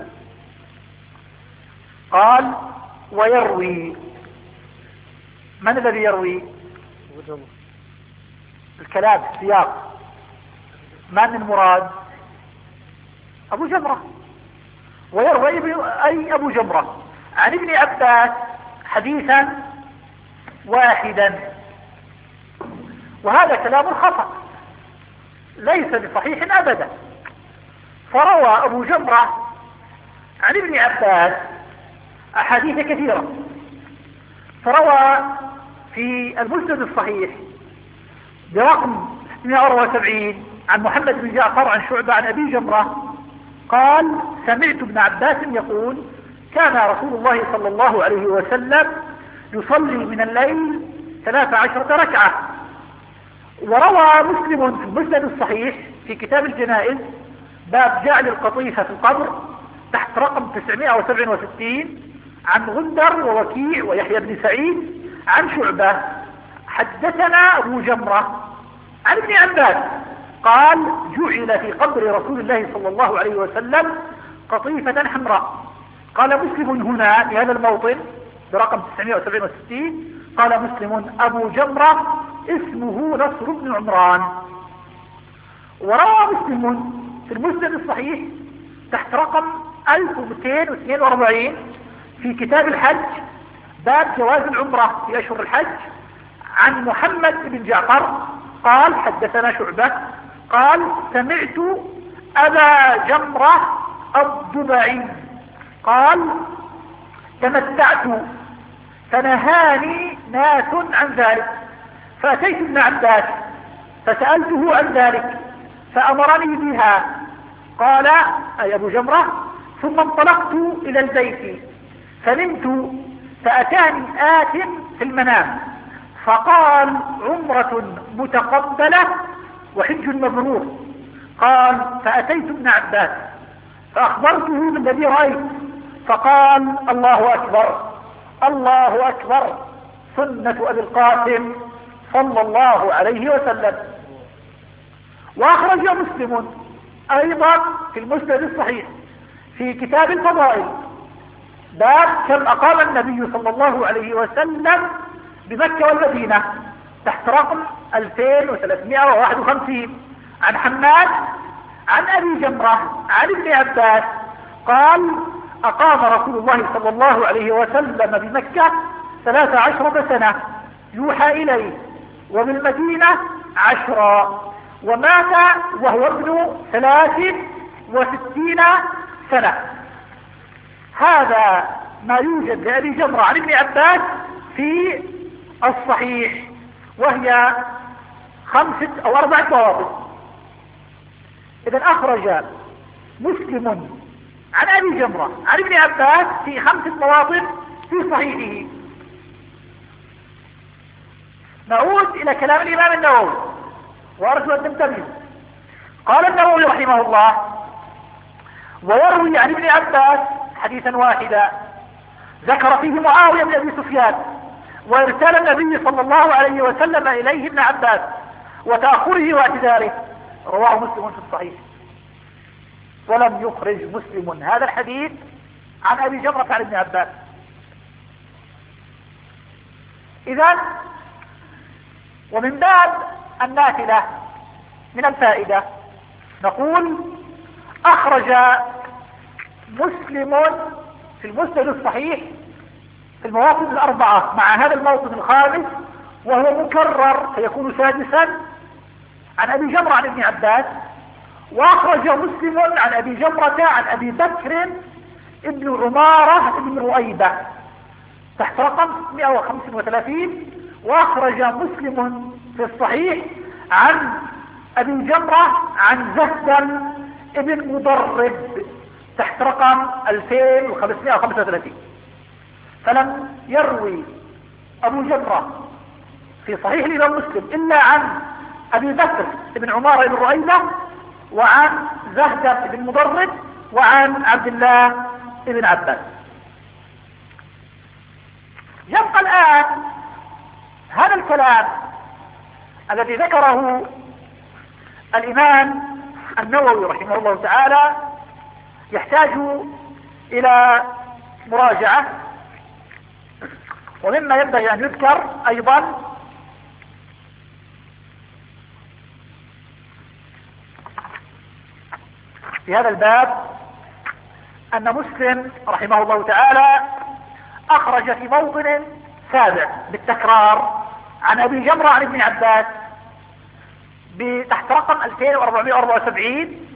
قال: ويروي. من الذي يروي؟ الكلام السياق. من المراد؟ أبو جمرة. ويروي أي أبو جمرة عن ابن عباس حديثا واحدا، وهذا كلام خطأ ليس بصحيح أبدا. فروى أبو جمرة عن ابن عباس أحاديث كثيرة. فروى في المسند الصحيح برقم ستمائة وأربعة وسبعين عن محمد بن جعفر عن شعبة عن أبي جمرة قال: سمعت ابن عباس يقول: كان رسول الله صلى الله عليه وسلم يصلي من الليل ثلاث عشرة ركعة. وروى مسلم في المسند الصحيح في كتاب الجنائز باب جعل القطيفة في القبر تحت رقم تسعمائة وسبعة وستين عن غندر ووكيع ويحيى بن سعيد عن شعبة حدثنا أبو جمرة عن ابن عباس قال جعل في قبر رسول الله صلى الله عليه وسلم قطيفة حمراء. قال مسلم هنا في هذا الموطن برقم تسعمائة وسبعة وستين قال مسلم أبو جمرة اسمه نصر بن عمران. وروى مسلم في المسند الصحيح تحت رقم ألف ومئتين واثنين وأربعين في كتاب الحج باب جواز العمرة في أشهر الحج عن محمد بن جعفر قال حدثنا شعبة قال سمعت أبا جمرة الضبعي قال تمتعت فنهاني ناس عن ذلك فأتيت ابن عباس فسألته عن ذلك فأمرني بها قال أي أبو جمرة ثم انطلقت إلى البيت فنمت فأتاني آت في المنام فقال عمرة متقبلة وحج مبرور. قال فأتيت ابن عباس فأخبرته بالذي رأيت فقال الله أكبر الله أكبر سنة أبي القاسم صلى الله عليه وسلم. وأخرج مسلم أيضا في المسند الصحيح في كتاب الفضائل باب كم أقام النبي صلى الله عليه وسلم بمكة والمدينة تحت رقم ألفين وثلاثمائة وواحد وخمسين عن حماد عن أبي جمرة عن ابن عباس قال أقام رسول الله صلى الله عليه وسلم بمكة ثلاث عشرة سنة يوحى إليه وبالمدينة عشرا ومات وهو ابن ثلاث وستين سنة. هذا ما يوجد لأبي جمرة عن ابن عباس في الصحيح وهي خمسة أو أربعة مواطن. إذن أخرج مسلم عن أبي جمرة عن ابن عباس في خمسة مواطن في صحيحه. نعود إلى كلام الإمام النووي وأرجو أن تنتبهوا. قال النووي رحمه الله ويروي عن ابن عباس حديثا واحدا ذكر فيه معاوية بن أبي سفيان وإرسال النبي صلى الله عليه وسلم إليه ابن عباس وتأخره واعتذاره رواه مسلم في الصحيح. ولم يخرج مسلم هذا الحديث عن أبي جمرة عن ابن عباس. إذن ومن باب النافلة من الفائدة نقول أخرج مسلم في المسند الصحيح في المواطن الأربعة مع هذا الموطن الخامس وهو مكرر فيكون سادسا عن أبي جمرة عن ابن عباس. وأخرج مسلم عن أبي جمرة عن أبي بكر ابن عمارة ابن رؤيبة تحت رقم مئة وخمسة وثلاثين. وأخرج مسلم في الصحيح عن أبي جمرة عن زهد ابن مضرب تحت رقم ألفين وخمسمائة وخمسة وثلاثين. فلم يروي أبو جمرة في صحيح الإمام مسلم إلا عن أبي بكر ابن عمارة بن رؤيبة وعن زهد بن مضرب وعن عبد الله بن عباس. يبقى الآن هذا الكلام الذي ذكره الإمام النووي رحمه الله تعالى يحتاج إلى مراجعة. ومما ينبغي أن يذكر أيضا في هذا الباب أن مسلم رحمه الله تعالى أخرج في موطن سابع بالتكرار عن أبي جمرة عن ابن عباس تحت رقم ألفين وأربعمائة وأربعة وسبعين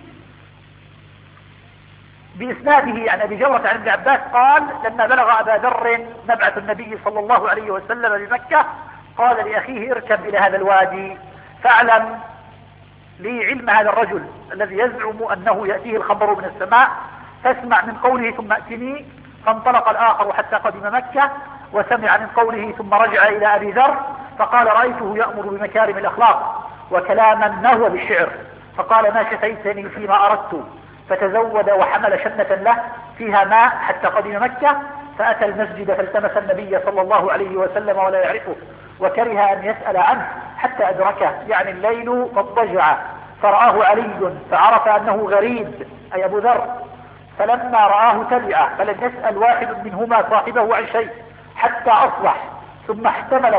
بإسناده عن أبي جمرة عن ابن عباس قال لما بلغ أبا ذر مبعث النبي صلى الله عليه وسلم بمكة قال لأخيه اركب إلى هذا الوادي فاعلم لي علم هذا الرجل الذي يزعم أنه يأتيه الخبر من السماء فاسمع من قوله ثم أتني. فانطلق الآخر حتى قدم مكة وسمع من قوله ثم رجع إلى أبي ذر فقال رأيته يأمر بمكارم الأخلاق وكلاما نهو بالشعر فقال ما شفيتني فيما أردت فتزود وحمل شنة له فيها ماء حتى قدم مكة فأتى المسجد فالتمس النبي صلى الله عليه وسلم ولا يعرفه، وكره أن يسأل عنه حتى أدركه، يعني الليل مضجع، فرآه علي فعرف أنه غريب أي أبو ذر، فلما رآه تبعه فلم يسأل واحد منهما صاحبه عن شيء حتى أصبح، ثم احتمل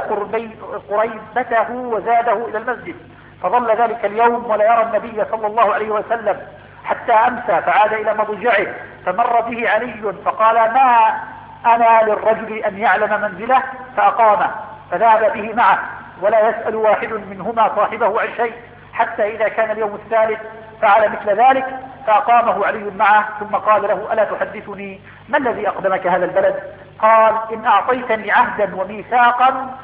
قريبته وزاده إلى المسجد، فظل ذلك اليوم ولا يرى النبي صلى الله عليه وسلم حتى أمسى، فعاد إلى مضجعه فمر به علي فقال ما أنا للرجل أن يعلم منزله، فأقامه فذهب به معه ولا يسأل واحد منهما صاحبه عن شيء، حتى إذا كان اليوم الثالث فعل مثل ذلك فأقامه علي معه، ثم قال له ألا تحدثني ما الذي أقدمك هذا البلد؟ قال إن أعطيتني عهدا وميثاقا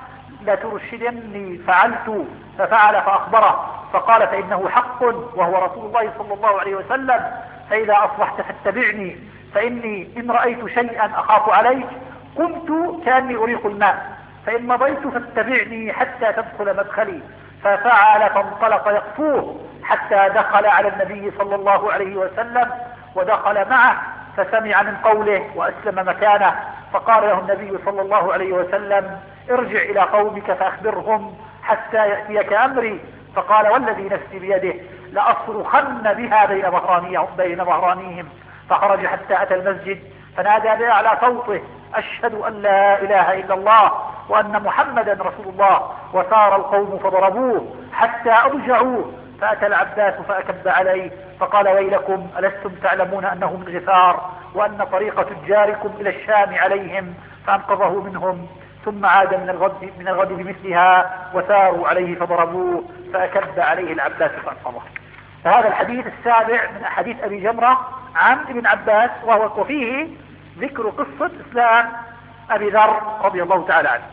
لترشدني فعلت، ففعل فأخبره، فقال فإنه حق وهو رسول الله صلى الله عليه وسلم، فإذا أصبحت فاتبعني، فإني إن رأيت شيئا أخاف عليك قمت كأني أريق الماء، فإن مضيت فاتبعني حتى تدخل مدخلي، ففعل فانطلق يقفوه حتى دخل على النبي صلى الله عليه وسلم ودخل معه، فسمع من قوله وأسلم مكانه، فقال له النبي صلى الله عليه وسلم ارجع إلى قومك فأخبرهم حتى يأتيك أمري، فقال والذي نفسي بيده لأصرخن بها بين ظهرانيهم, بين ظهرانيهم، فخرج حتى أتى المسجد فنادى بأعلى صوته أشهد أن لا إله إلا الله وأن محمدا رسول الله، وسار القوم فضربوه حتى أضجعوه، فأتى العباس فأكب عليه فقال ويلكم ألستم تعلمون أنه من غفار وأن طريق تجاركم إلى الشام عليهم، فأنقذه منهم، ثم عاد من الغد, من الغد بمثلها وساروا عليه فضربوه فأكب عليه العباس فأنقذه. فهذا الحديث السابع من أحاديث أبي جمرة عن ابن عباس، وهو وفيه ذكر قصة إسلام أبي ذر رضي الله تعالى عنه.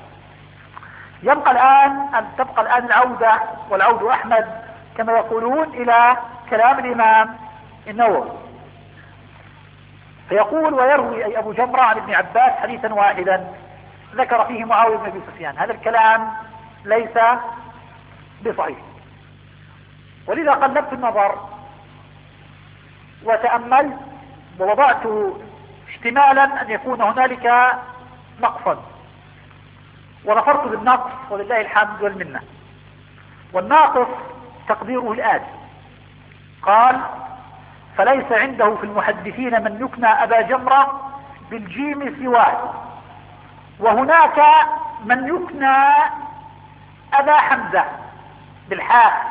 يبقى الآن أن تبقى الآن العودة والعود أحمد كما يقولون إلى كلام الإمام النووي، فيقول ويروي أي أبو جمرة عن ابن عباس حديثا واحدا ذكر فيه معاوية بن أبي سفيان. هذا الكلام ليس بصحيح، ولذا قلبت النظر وتأملت ووضعت احتمالا أن يكون هنالك نقصا، ونفرت بالنقص ولله الحمد والمنة. والناقص تقديره الآتي: قال فليس عنده في المحدثين من يكنى أبا جمرة بالجيم سواه، وهناك من يكنى أبا حمزة بالحاء.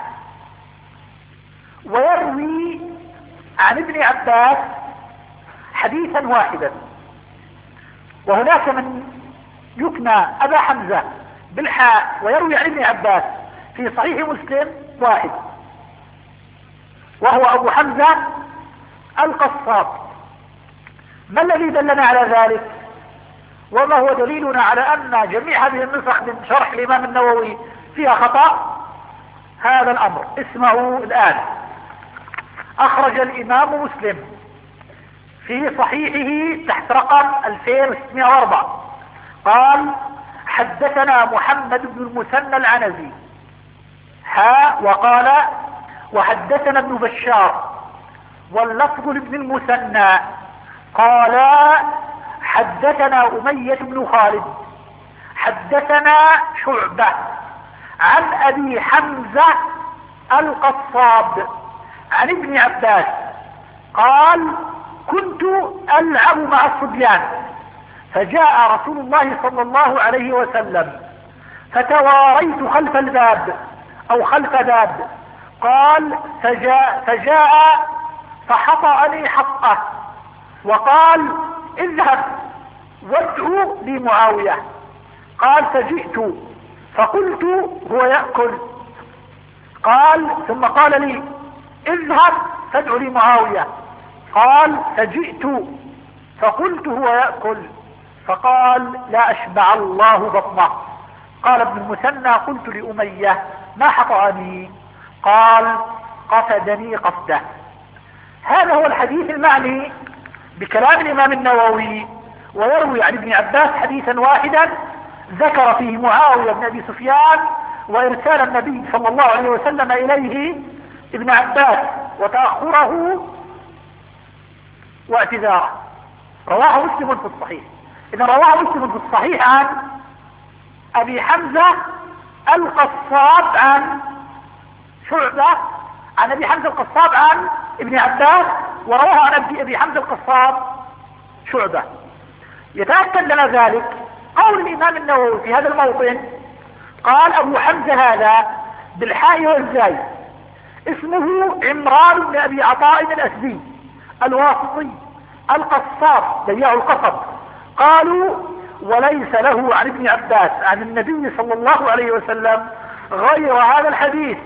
ويروي عن ابن عباس حديثا واحدا، وهناك من يكنى أبا حمزة بالحاء ويروي عن ابن عباس في صحيح مسلم واحد، وهو أبو حمزة القصاب. ما الذي دلنا على ذلك؟ وما هو دليلنا على أن جميع هذه النسخ من شرح الإمام النووي فيها خطأ؟ هذا الأمر اسمعوا الآن. أخرج الإمام مسلم في صحيحه تحت رقم ألفين وستمائة وأربعة قال حدثنا محمد بن المثنى العنزي ها وقال وحدثنا ابن بشار واللفظ لابن المثنى قال حدثنا أمية بن خالد حدثنا شعبة عن أبي حمزة القصاب عن ابن عباس قال كنت ألعب مع الصبيان فجاء رسول الله صلى الله عليه وسلم فتواريت خلف الباب أو خلف باب. قال فجاء, فجاء فحطأني حطأه وقال اذهب وادعو لي معاوية. قال فجئت فقلت هو يأكل. قال ثم قال لي اذهب فادعو لي معاوية. قال فجئت فقلت هو يأكل. فقال لا أشبع الله بطنه. قال ابن المثنى قلت لأمية ما حطأني؟ قال قصدني قصده. هذا هو الحديث المعني بكلام الإمام النووي. ويروي عن ابن عباس حديثا واحدا ذكر فيه معاوية بن أبي سفيان وإرسال النبي صلى الله عليه وسلم إليه ابن عباس وتأخره واعتذاره. رواه مسلم في الصحيح. إذا رواه مسلم في الصحيح عن أبي حمزة القصاب عن شعبة عن أبي حمزة القصاب عن ابن عباس، ورواه عن أبي حمزة القصاب شعبة. يتأكد لنا ذلك قول الإمام النووي في هذا الموطن، قال أبو حمزة هذا بالحاء والزاي اسمه عمران بن أبي عطاء الأسدي الواسطي القصاب بياع القصب. قالوا وليس له عن ابن عباس عن النبي صلى الله عليه وسلم غير هذا الحديث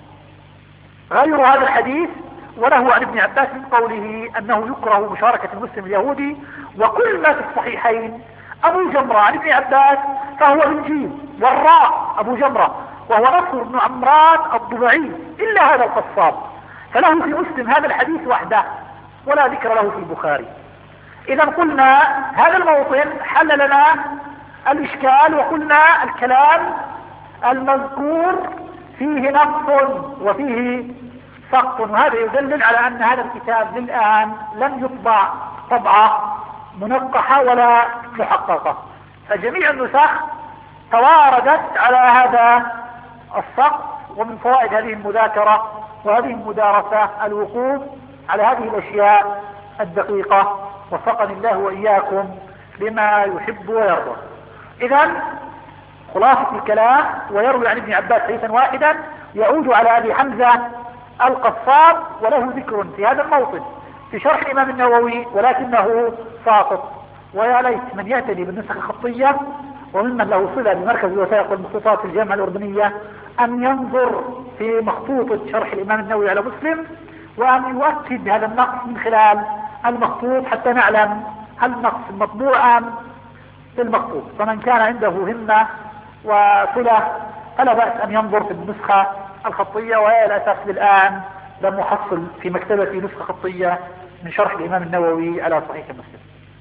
غير هذا الحديث وله عن ابن عباس من قوله أنه يكره مشاركة المسلم اليهودي. وكل ما في الصحيحين أبو جمرة عن ابن عباس فهو بالجيم والراء أبو جمرة وهو نصر بن عمران الضبعي إلا هذا القصاب، فله في مسلم هذا الحديث وحده ولا ذكر له في البخاري. إذا قلنا هذا الموطن حل لنا الإشكال، وقلنا الكلام المذكور فيه نقص وفيه سقط، وهذا يدلل على أن هذا الكتاب للآن لم يطبع طبعة منقحة ولا محققة، فجميع النسخ تواردت على هذا السقط. ومن فوائد هذه المذاكرة وهذه المدارسة الوقوف على هذه الأشياء الدقيقة، وفقني الله وإياكم لما يحب ويرضى. إذا خلاصة الكلام، ويروي عن ابن عباس حديثا واحدا يعود على أبي حمزة القصاب، وله ذكر في هذا الموطن في شرح الإمام النووي ولكنه ساقط. ويا ليت من يعتني بالنسخ الخطية وممن له صلة بمركز الوثائق والمخطوطات في الجامعة الأردنية أن ينظر في مخطوطة شرح الإمام النووي على مسلم، وأن يؤكد هذا النقص من خلال المخطوط حتى نعلم هل النقص المطبوع أم المخطوط. فمن كان عنده همة وصلة فلا بأس أن ينظر في النسخة الخطية، وهي الأساس الآن لم أحصل في مكتبتي نسخة خطية من شرح الإمام النووي على صحيح مسلم.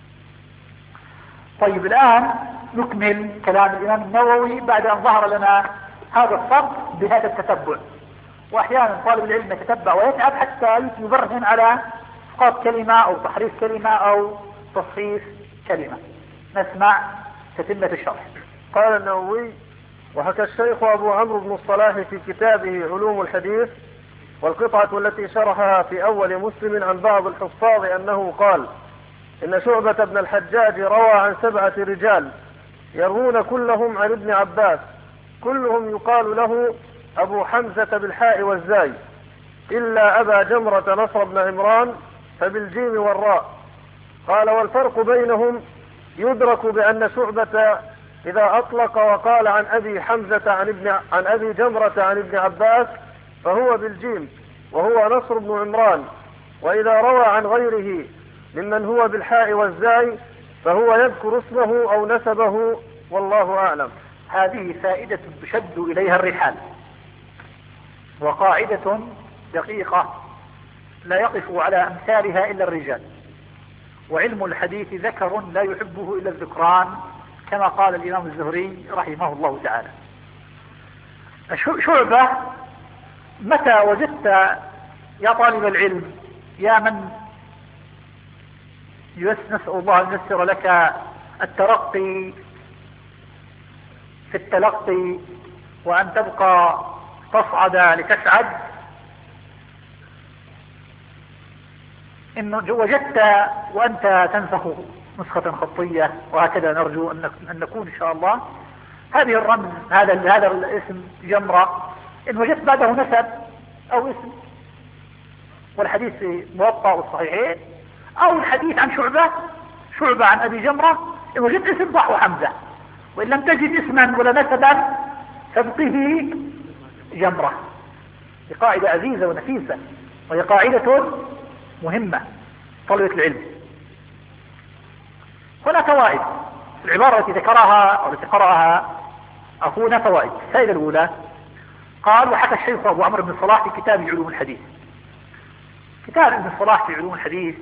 طيب الآن نكمل كلام الإمام النووي بعد أن ظهر لنا هذا الصرف بهذا التتبع. وأحيانا طالب العلم يتتبع ويتعب حتى يبرهن على إسقاط كلمة أو تحريف كلمة أو تصحيف كلمة. نسمع تتمة الشرح. قال النووي: وحكى الشيخ أبو عمرو بن الصلاح في كتابه علوم الحديث والقطعة التي شرحها في أول مسلم عن بعض الحفاظ أنه قال: إن شعبة بن الحجاج روى عن سبعة رجال يروون كلهم عن ابن عباس، كلهم يقال له أبو حمزة بالحاء والزاي، إلا أبا جمرة نصر بن عمران فبالجيم والراء. قال: والفرق بينهم يدرك بأن شعبة إذا أطلق وقال عن أبي حمزة عن ابن عن أبي جمرة عن ابن عباس فهو بالجيم وهو نصر بن عمران، وإذا روى عن غيره ممن هو بالحاء والزاي فهو يذكر اسمه أو نسبه، والله أعلم. هذه فائدة تشد إليها الرحال، وقاعدة دقيقة لا يقف على أمثالها إلا الرجال، وعلم الحديث ذكر لا يحبه إلا الذكران، كما قال الإمام الزهري رحمه الله تعالى. شعبة متى وجدت يا طالب العلم يا من نسأل الله أن ييسر لك الترقي في التلقي وأن تبقى تصعد لتسعد، إن وجدت وأنت تنسخ نسخة خطية وهكذا نرجو أن نكون إن شاء الله، هذه الرمز هذا هذا الاسم جمرة إن وجدت بعده نسب أو اسم، والحديث في موطأ والصحيحين، أو الحديث عن شعبة شعبة عن أبي جمرة إن وجدت اسم ضع حمزة، وإن لم تجد اسما ولا نسبا فابقه جمرة. هي قاعدة عزيزة ونفيسة، وهي قاعدة مهمة طلبة العلم. هنا فوائد العبارة التي ذكرها أو التي قرأها أخونا. فوائد. الفائدة الأولى قال: وحكى الشيخ أبو عمرو بن الصلاح في كتاب علوم الحديث. كتاب ابن الصلاح في علوم الحديث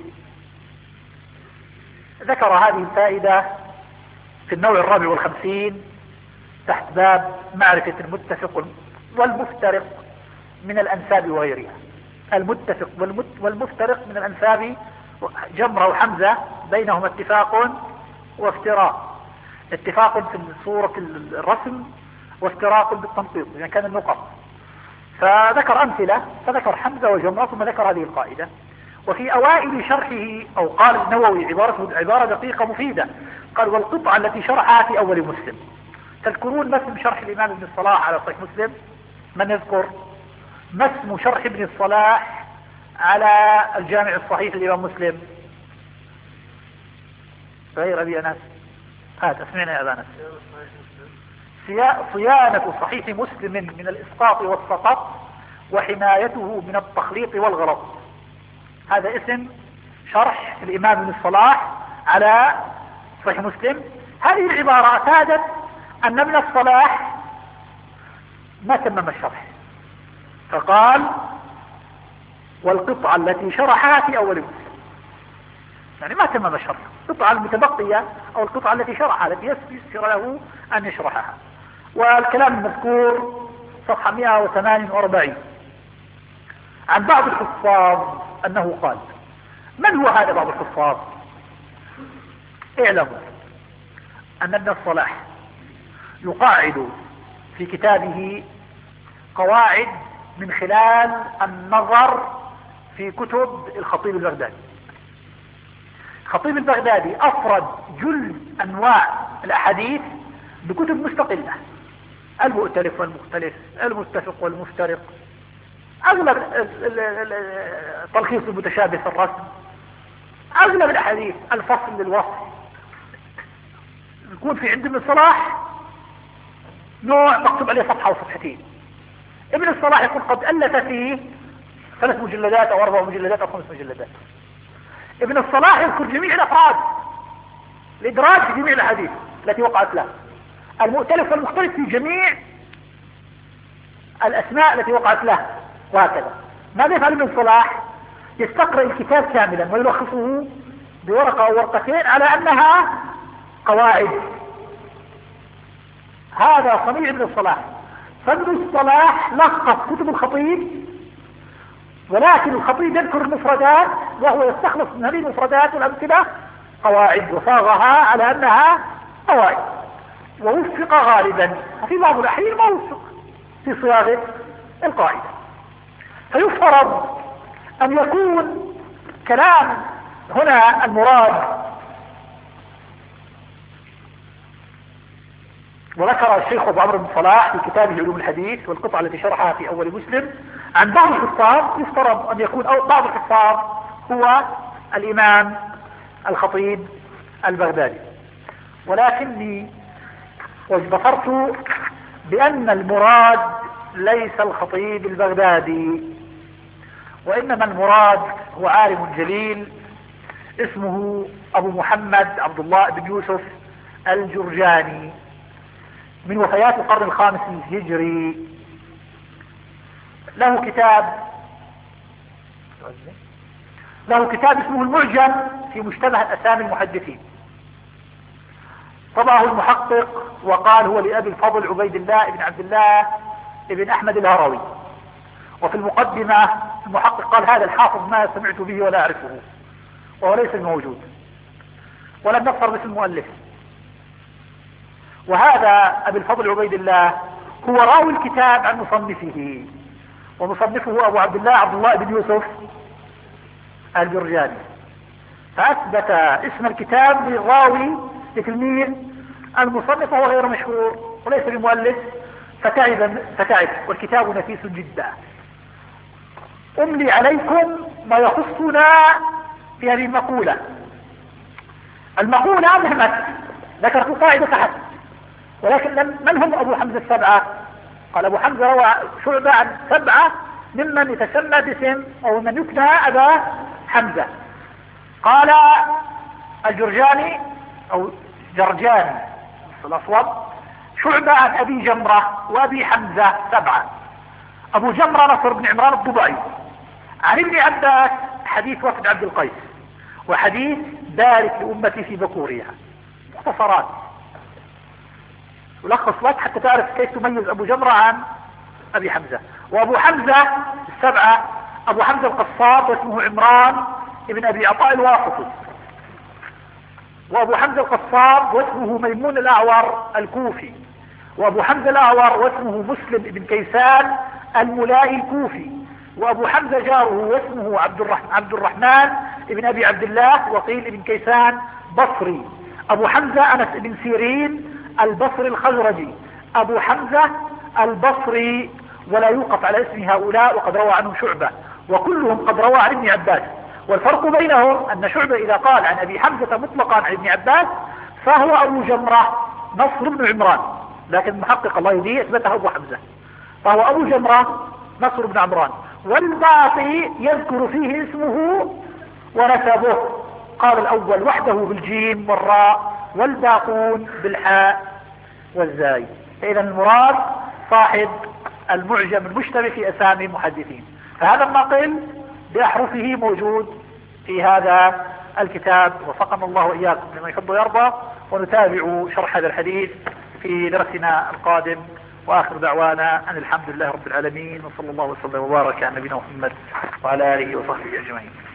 ذكر هذه الفائدة في النوع الرابع والخمسين تحت باب معرفة المتفق والمفترق من الأنساب وغيرها. المتفق والمفترق من الأنساب، جمرة وحمزة بينهما اتفاق وافتراق، اتفاق في صورة الرسم وافتراق بالتنقيط يعني كان النقط. فذكر أمثلة، فذكر حمزة وجمرة ثم ذكر هذه القاعدة. وفي أوائل شرحه أو قال النووي عبارته عبارة دقيقة مفيدة، قال والقطعة التي شرحها في أول مسلم. تذكرون ما اسم شرح الإمام ابن الصلاح على صحيح مسلم؟ من يذكر؟ ما اسم شرح ابن الصلاح على الجامع الصحيح للإمام مسلم؟ غير أبي أنس، هات اسمعنا يا أبا أنس. صيانة صحيح مسلم من الإسقاط والسقط وحمايته من التخليط والغلط. هذا اسم شرح الإمام ابن الصلاح على صحيح مسلم. هذه العبارة أفادت أن ابن الصلاح ما تمم الشرح، فقال والقطعة التي شرحها في أول مسلم، يعني ما تمم الشرح، القطعة المتبقية أو القطعة التي شرحها التي يسر له أن يشرحها. والكلام المذكور صفحة مئة وثمانية وأربعين. عن بعض الحفاظ أنه قال، من هو هذا بعض الحفاظ؟ اعلموا أن ابن الصلاح يقاعد في كتابه قواعد من خلال النظر في كتب الخطيب البغدادي. الخطيب البغدادي أفرد جل أنواع الأحاديث بكتب مستقلة، المؤتلف والمختلف، المتفق والمفترق، أغلب تلخيص المتشابه في الرسم، أغلب الأحاديث الفصل للوصف. يكون في عند ابن الصلاح نوع مكتوب عليه صفحة وصفحتين، ابن الصلاح يكون قد ألف فيه ثلاث مجلدات أو أربع مجلدات أو خمس مجلدات. ابن الصلاح يذكر جميع الأفراد، الإدراج في جميع الأحاديث التي وقعت له، المؤتلف والمختلف في جميع الأسماء التي وقعت له، وهكذا. ماذا يفعل ابن الصلاح؟ يستقرأ الكتاب كاملا ويلخصه بورقة أو ورقتين على أنها قواعد. هذا صنيع ابن الصلاح. فابن الصلاح لخص كتب الخطيب، ولكن الخطيب يذكر المفردات وهو يستخلص من هذه المفردات والأمثلة قواعد وصاغها على أنها قواعد، ووفق غالبا، وفي بعض الأحيان ما وفق في صياغة القاعدة. فيفترض أن يكون كلام هنا المراد، وذكر الشيخ أبو عمرو بن صلاح في كتابه علوم الحديث والقطعة التي شرحها في أول مسلم عن بعض الحفاظ، يفترض أن يكون أو بعض الحفاظ هو الإمام الخطيب البغدادي، ولكني بصرت بأن المراد ليس الخطيب البغدادي، وإنما المراد هو عالم جليل اسمه أبو محمد عبد الله بن يوسف الجرجاني من وفيات القرن الخامس الهجري. له كتاب له كتاب اسمه المعجم في مشتبه الأسامي المحدثين، طبعه المحقق وقال هو لأبي الفضل عبيد الله بن عبد الله بن أحمد الهروي. وفي المقدمة المحقق قال هذا الحافظ ما سمعت به ولا أعرفه، وهو ليس موجود ولم نذكر باسم المؤلف. وهذا أبي الفضل عبيد الله هو راوي الكتاب عن مصنفه، ومصنفه أبو عبد الله عبد الله بن يوسف الجرجاني، فأثبت اسم الكتاب للراوي لتلميذ المصنف وهو غير مشهور وليس بمؤلف، فتعب فتعب والكتاب نفيس جدا. أملي عليكم ما يخصنا في هذه المقولة. المقولة مهمة ذكرت قاعدة تحت، ولكن من هم أبو حمزة السبعة؟ قال أبو حمزة روى شعبة عن سبعة ممن يتسمى باسم أو من يكنى أبا حمزة. قال الجرجاني أو جرجاني الأصوب شعبة عن أبي جمرة وأبي حمزة سبعة. أبو جمرة نصر بن عمران الضبعي عن ابن عباس حديث وفد عبد القيس، وحديث بارك لأمتي في بكورها، مختصرات ولخص لك حتى تعرف كيف تميز أبو جمرة عن أبي حمزة. وأبو حمزة السبعة أبو حمزة القصاب واسمه عمران ابن أبي عطاء الواسطي، وأبو حمزة القصاب واسمه ميمون الأعور الكوفي، وأبو حمزة الأعور واسمه مسلم بن كيسان الملائي الكوفي، وأبو حمزة جاره واسمه عبد الرحمن, عبد الرحمن بن أبي عبد الله وقيل بن كيسان بصري. أبو حمزة أنس بن سيرين البصري الخزرجي، أبو حمزة البصري، ولا يوقف على اسم هؤلاء، وقد روى عنهم شعبة، وكلهم قد روى عن ابن عباس. والفرق بينهم أن شعبة إذا قال عن أبي حمزة مطلقا عن ابن عباس فهو أبو جمرة نصر بن عمران، لكن محقق الله يهديه اثبته أبو حمزة، فهو أبو جمرة نصر بن عمران. والباقي يذكر فيه اسمه ونسبه، قال الأول وحده بالجيم والراء والباقون بالحاء والزاي. فإذا المراد صاحب المعجم المشتبه في أسامي المحدثين. فهذا النقل بأحرفه موجود في هذا الكتاب، وفقنا الله وإياكم لما يحب ويرضى. ونتابع شرح هذا الحديث في درسنا القادم، وآخر دعوانا أن الحمد لله رب العالمين، وصلى الله وسلم وبارك على نبينا محمد وعلى آله وصحبه أجمعين.